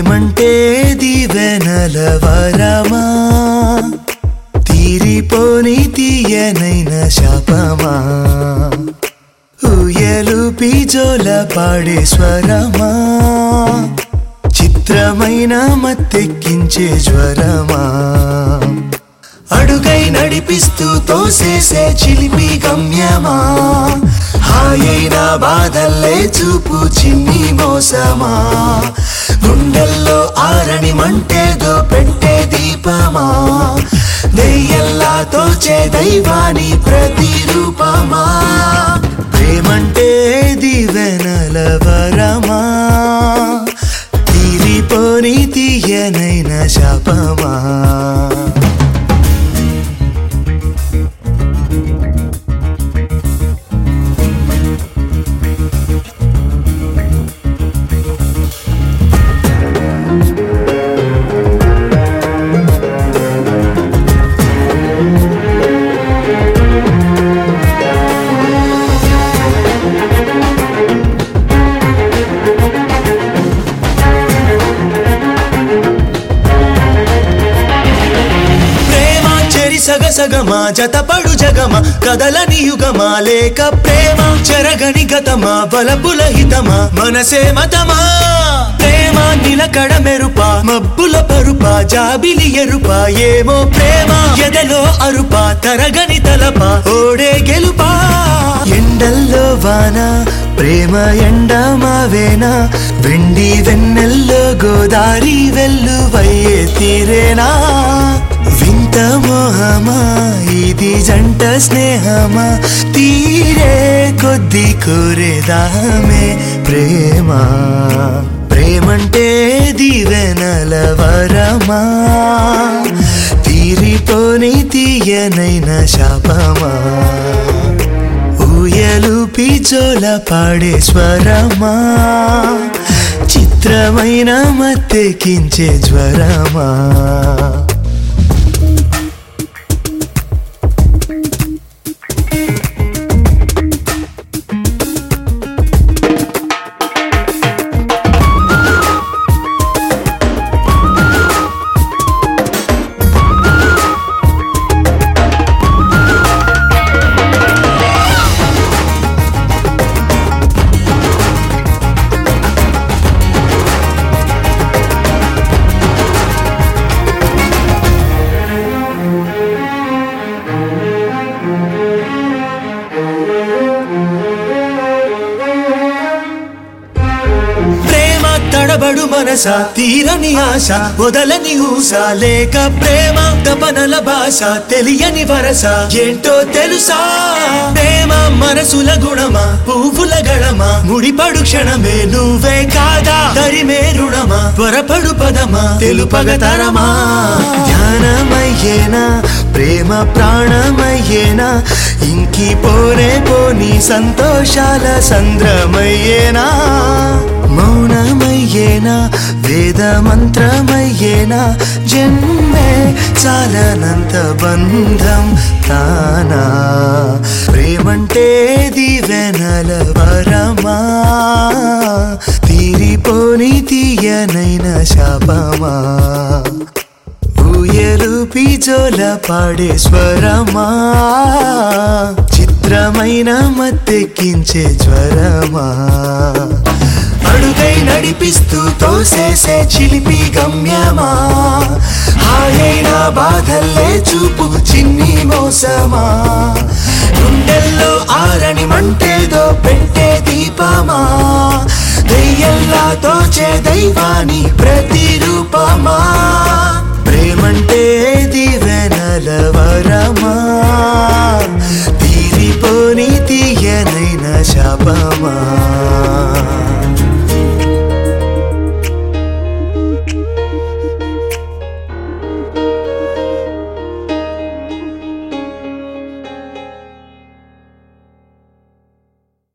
ప్రేమంటే దివెనల వరమా, తీరిపోని తీయనైన శాపమా, ఊయలుపి జోల పాడే స్వరమా, చిత్రమైన మత్తెక్కించే జ్వరమా, అడుగై నడిపిస్తూ తోసేసే చిలిపి గమ్యమా, హాయైన బాధల్లే చూపు చిన్ని మోసమా, గుండెల్లో ఆరని మంటేదో పెట్టే దీపమా, దెయ్యల్లా తోచే దైవాని ప్రతిరూపమా. ప్రేమంటే దివెనల వరమా, తీరిపోని తీయనైన శాపమా. సగసగమా జతపడు జగమా కదలని యుగమా, లేక ప్రేమ చెరగని గతమా, బలపుల హితమా, మనసే మతమా. ప్రేమ నిలకడ మెరుపా, మబ్బుల పరుపా, జాబిలి ఎరుపా, ఏమో ప్రేమ ఎదలో అరుపా, తరగని తలపా, ఓడే గెలుపా. ఎండల్లో వాన ప్రేమ ఎండమావేనా, వెండి వెన్నెల్లో గోదారి వెల్లువయ్యే తీరేనా. వింత మోహమా ఇది జంట స్నేహమా, తీరే కొద్ది కోరేదామే ప్రేమ. ప్రేమంటే దివెనల వరమా, తీరిపోని తీయనైన శాపమా, ఊయలుపి జోల పాడే స్వరమా, చిత్రమైన మత్తెక్కించే జ్వరమా. తడబడు మనసా తీరని ఆశ, వదలని ఊస, లేక ప్రేమ తపనల భాష, తెలియని వరస ఏంటో తెలుసా. ప్రేమ మనసుల గుణమా, పువ్వుల గళమా, ముడిపడు క్షణమే నువ్వే కాదా, తరిమే రుణమా, త్వరపడు పదమా, తెలుపగతరమా. ధ్యానమయ్యేనా ప్రేమ ప్రాణమయ్యేనా, ఇంకి పోనే పోని సంతోషాల సంద్రమయ్యేనా, మౌనమయ్యేనా వేద మంత్రమయ్యేనా, జన్మే చాలనంత బంధం తానా. ప్రేమంటే దివెనల వరమా, తీరిపోని తీయనైన శాపమా, ఊయలుపి జోల పాడే స్వరమా, చిత్రమైన మత్తెక్కించే జ్వరమా, అడుగై నడిపిస్తూ తోసేసే చిలిపి గమ్యమా, హాయైన బాధల్లే చూపు చిన్ని మోసమా, గుండెల్లో ఆరని మంటేదో పెట్టే దీపమా, దెయ్యల్లా తోచే దైవాని ప్రతి